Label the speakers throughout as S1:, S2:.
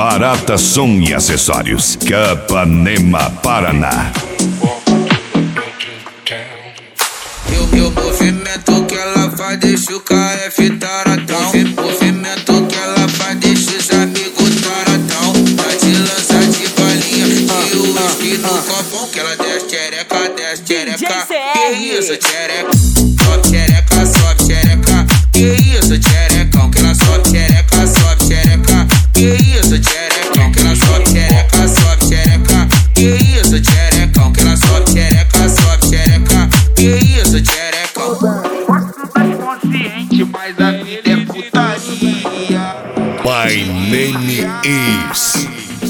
S1: Barata Som e Acessórios, Capanema, Paraná.
S2: O movimento que ela faz deixa o KF taradão. O movimento que ela faz deixa os amigos taradão. Tá de lança de balinha e o whisky no copão. Que ela desce tchereca, desce tchereca. Que isso, tchereca? Sobe tchereca, sobe tchereca. Que isso, tcherecão? Que ela sobe tchereca, sobe tchereca. Que isso, tcherecão? Que ela sobe tchereca, sobe tchereca. Que isso, tcherecão? Que ela sobe tchereca, sobe tchereca. Que isso, tcherecão?
S3: Posso estar consciente, mas a vida é putaria.
S1: My name is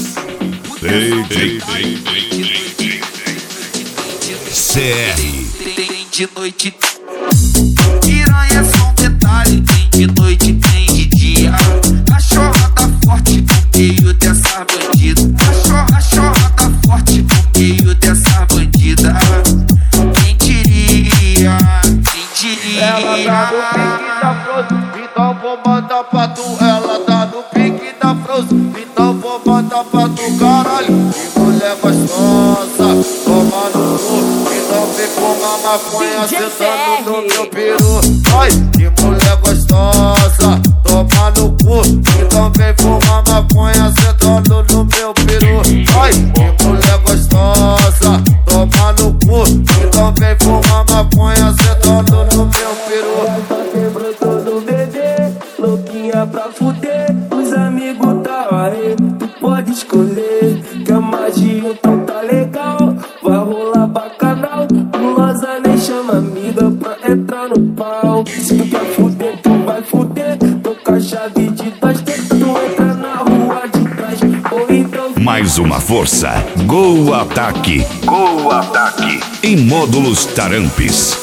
S1: CR.
S3: Tem de noite. Piranha é só um detalhe. Tem de noite, tem de dia. Cachorra tá forte no meio dessa bandida. Cachorra tá forte no meio dessa bandida. Quem diria? Quem diria?
S4: Ela tá no pique da Frozen, então vou mandar pra tu. Ela tá no pique da Frozen, então vou mandar pra tu, caralho. Que mulher gostosa, toma no cu. Então vem fumar maconha sentando no meu peru. Ai, que mulher gostosa, toma no cu. Então vem fumar maconha sentando no meu peru. Ai, que mulher gostosa, toma no cu. Então vem fumar maconha sentando no meu peru.
S5: Tá quebrando todo bebê, louquinha pra fuder. Os amigos tá aí, tu pode escolher. Que a magia então tá legal, vai rolar bacanal. Gulosa nem chama amiga pra entrar no pau. Se tu quer fuder, tu vai fuder. Tô com a chave de dois dedos, tu entra na rua de trás. Ou então
S1: Mais uma força. Gol Ataque. Gol Ataque. Em módulos Tarampes.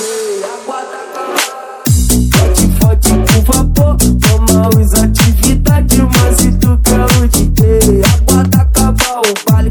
S5: Pode com vapor, toma os atividades. Mas se tu quer o DJ, aguarda acabar o baile.